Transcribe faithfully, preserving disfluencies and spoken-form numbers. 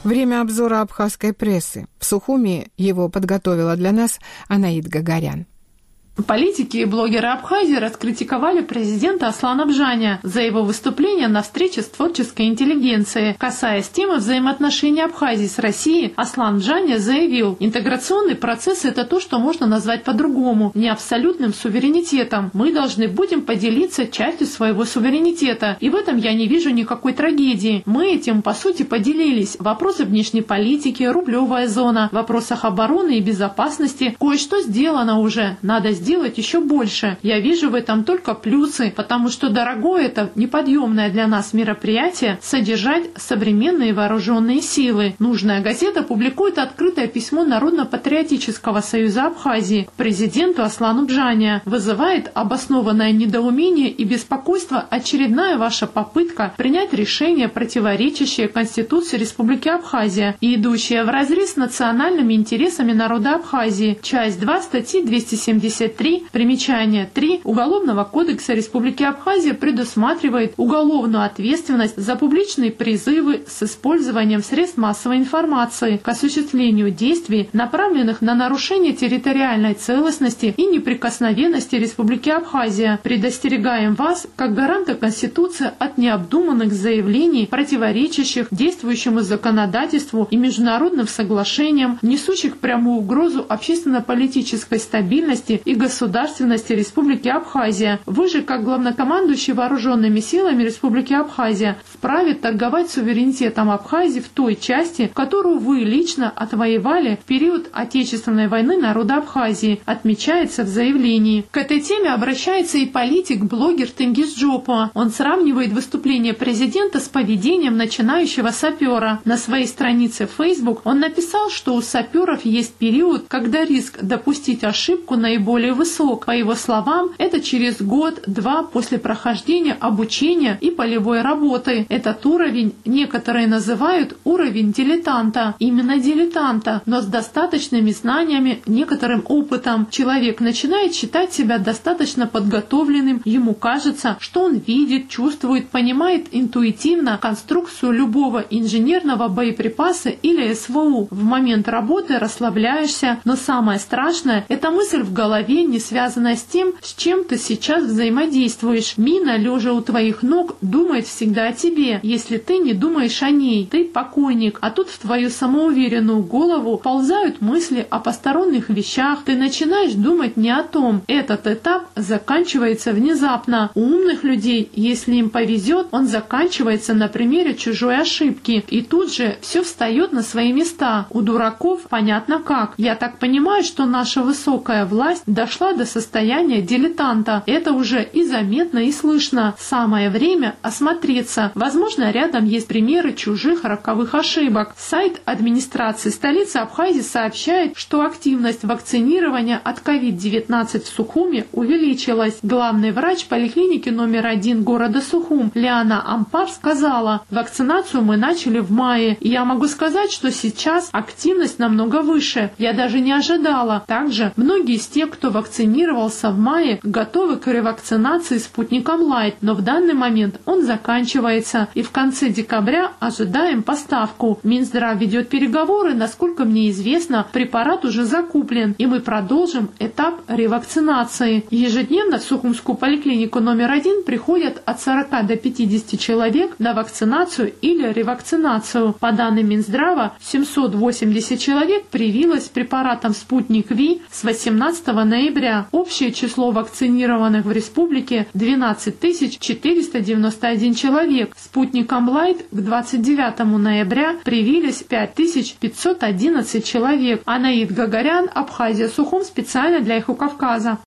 Время обзора абхазской прессы. В Сухуми его подготовила для нас Анаид Гагарян. Политики и блогеры Абхазии раскритиковали президента Аслана Бжаня за его выступление на встрече с творческой интеллигенцией. Касаясь темы взаимоотношений Абхазии с Россией, Аслан Бжаня заявил: интеграционный процесс – это то, что можно назвать по-другому, не абсолютным суверенитетом. Мы должны будем поделиться частью своего суверенитета, и в этом я не вижу никакой трагедии. Мы этим, по сути, поделились. Вопросы внешней политики, рублевая зона, в вопросах обороны и безопасности. Кое-что сделано уже, надо сделать делать еще больше. Я вижу в этом только плюсы, потому что дорогое это неподъемное для нас мероприятие содержать современные вооруженные силы. Нужная газета публикует открытое письмо Народно-патриотического союза Абхазии к президенту Аслану Бжаня. Вызывает обоснованное недоумение и беспокойство очередная ваша попытка принять решение, противоречащее Конституции Республики Абхазия и идущее вразрез с национальными интересами народа Абхазии. Часть два статьи двести семьдесят три, примечание три Уголовного кодекса Республики Абхазия предусматривает уголовную ответственность за публичные призывы с использованием средств массовой информации к осуществлению действий, направленных на нарушение территориальной целостности и неприкосновенности Республики Абхазия. Предостерегаем вас, как гаранта Конституции, от необдуманных заявлений, противоречащих действующему законодательству и международным соглашениям, несущих прямую угрозу общественно-политической стабильности и государственности Республики Абхазия. Вы же, как главнокомандующий вооруженными силами Республики Абхазия, вправе торговать суверенитетом Абхазии в той части, которую вы лично отвоевали в период Отечественной войны народа Абхазии, отмечается в заявлении. К этой теме обращается и политик-блогер Тенгиз Джопа. Он сравнивает выступление президента с поведением начинающего сапера. На своей странице в Facebook он написал, что у саперов есть период, когда риск допустить ошибку наиболее высок. По его словам, это через год-два после прохождения обучения и полевой работы. Этот уровень некоторые называют уровень дилетанта. Именно дилетанта, но с достаточными знаниями, некоторым опытом. Человек начинает считать себя достаточно подготовленным. Ему кажется, что он видит, чувствует, понимает интуитивно конструкцию любого инженерного боеприпаса или СВУ. В момент работы расслабляешься, но самое страшное – это мысль в голове, не связанная с тем, с чем ты сейчас взаимодействуешь. Мина, лежа у твоих ног, думает всегда о тебе. Если ты не думаешь о ней, ты покойник. А тут в твою самоуверенную голову ползают мысли о посторонних вещах. Ты начинаешь думать не о том. Этот этап заканчивается внезапно. У умных людей, если им повезет, он заканчивается на примере чужой ошибки. И тут же все встает на свои места. У дураков понятно как. Я так понимаю, что наша высокая власть дошла до состояния дилетанта. Это уже и заметно, и слышно. Самое время осмотреться. Возможно, рядом есть примеры чужих роковых ошибок. Сайт администрации столицы Абхазии сообщает, что активность вакцинирования от ковид девятнадцать в Сухуми увеличилась. Главный врач поликлиники номер один города Сухум Лиана Ампар сказала: вакцинацию мы начали в мае. И я могу сказать, что сейчас активность намного выше. Я даже не ожидала. Также многие из тех, кто вакцинировался в мае, готовы к ревакцинации спутником Лайт, но в данный момент он заканчивается, и в конце декабря ожидаем поставку. Минздрав ведет переговоры, насколько мне известно, препарат уже закуплен, и мы продолжим этап ревакцинации. Ежедневно в Сухумскую поликлинику номер один приходят от сорока до пятидесяти человек на вакцинацию или ревакцинацию. По данным Минздрава, семьсот восемьдесят человек привилось препаратом «Спутник Ви» с восемнадцатого ноября. Общее число вакцинированных в республике – двенадцать тысяч четыреста девяносто один человек. Спутником Лайт к двадцать девятому ноября привились пять тысяч пятьсот одиннадцать человек. Анаид Гагарян, Абхазия, Сухум, специально для Эхо Кавказа.